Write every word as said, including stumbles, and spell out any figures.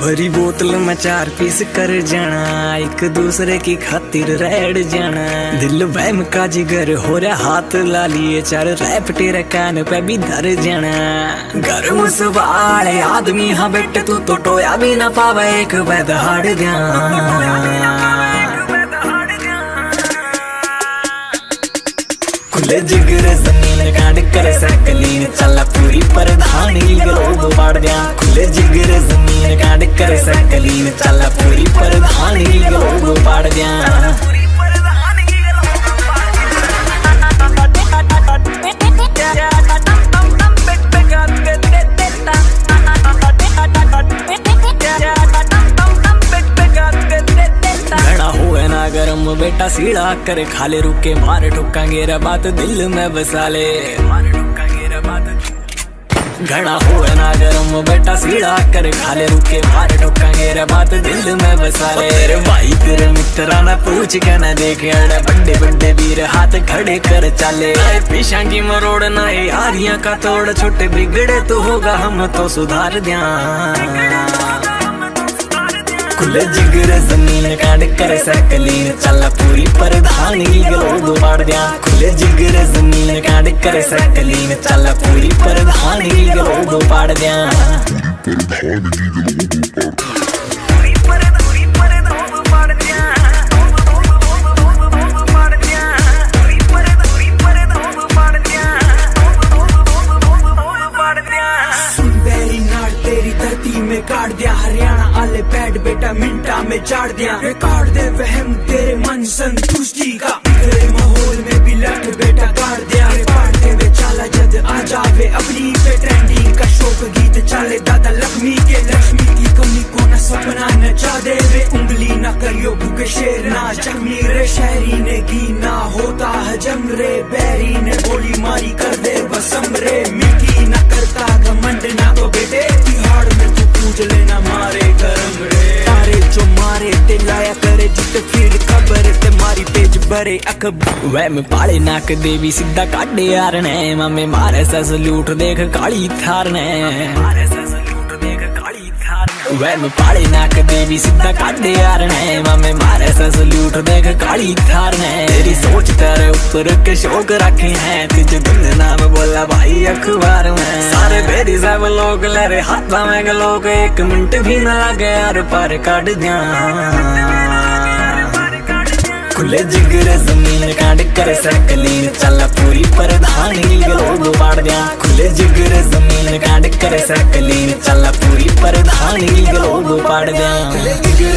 भरी बोतल में चार पीस कर जाना, एक दूसरे की खातिर रेड जाना। दिल वहम का जिगर हो रहा हाथ ला लिए, चार रैप तेरे कान पे भी धर जाना। गर्म सवाल आदमी हाँ बेटे तू तो टोया भी ना पावे, एक वैद हाड़ ध्यान। खुले जिगर जमीन काट कर सकलीन, चला पूरी प्रधानी लोग बाढ़ दिया। खुले जिगर जमीन काट कर सकलीन, चला पूरी प्रधानी लोग बाढ़ दिया। गरम बेटा सीढ़ा कर खाले, रुके मार ठुकांगे रे बात दिल में बसा ले। मार ठुकांगे रे बात घड़ा हुए ना गरम बेटा सीढ़ा कर खाले, रुके मार ठुकांगे रे बात दिल में बसा ले। तेरे भाई तेरे मित्रा ना पूछ के ना देखे, अड़े बड़े बड़े वीर हाथ खड़े कर चले। पीछा की मरोड़ ना यारियां का तोड़, छोटे बिगड़े तो होगा हम तो सुधार दिया। खुले जिगर जमीन काट कर सकलीन, चला पूरी प्रधानी लोग बाढ़ दिया। खुले जिगर जमीन काट कर सकलीन, चला पूरी प्रधानी लोग बाढ़ दिया। काट दिया हरियाणा आले पैड बेटा मिंटा में चाट दिया। काट दे वहम तेरे मन संतुष्टि का, तेरे माहौल में भी लट बेटा काट दिया। काट दे वे चाला जद आ जावे अपनी पे ट्रेंडिंग का शोक गीत चले। दादा लक्ष्मी के लक्ष्मी की कमी को न सपना नचा दे वे, उंगली न करियो भूखे शेर ना जमी रे। शहरी ने गी ना होता हजम रे, बैरी ने गोली मारी कर दे बसम रे। मिट्टी न करता घमंड ना तो बेटे तिहाड़ में पूज लेना मारे गरम रे। तारे जो मारे ते लाया करे जित फिर खबर ते मारी पेज भरे अकब। वह में पाले नाक देवी सीधा काटे यार ने, मम्मी मारे सस लूट देख काली थार ने। मारे सस लूट देख काली थार ने। वह में पाले नाक देवी सीधा काटे यार ने, मम्मी मारे सस लूट देख काली थार ने। तेरी सोच तेरे ऊपर के शौक रखे हैं, तुझे दिन नाम बोला भाई अखबार में। सारे बेरी सब लोग ले रहे हाथ में लोग, एक मिनट भी न लगे यार पर काट दिया। खुले जिगर जमीन काट कर सकलीन, चला पूरी प्रधानी लोग बाढ़ दिया। खुले जिगर जमीन काट कर सकलीन, चला पूरी प्रधानी लोग बाढ़ दिया।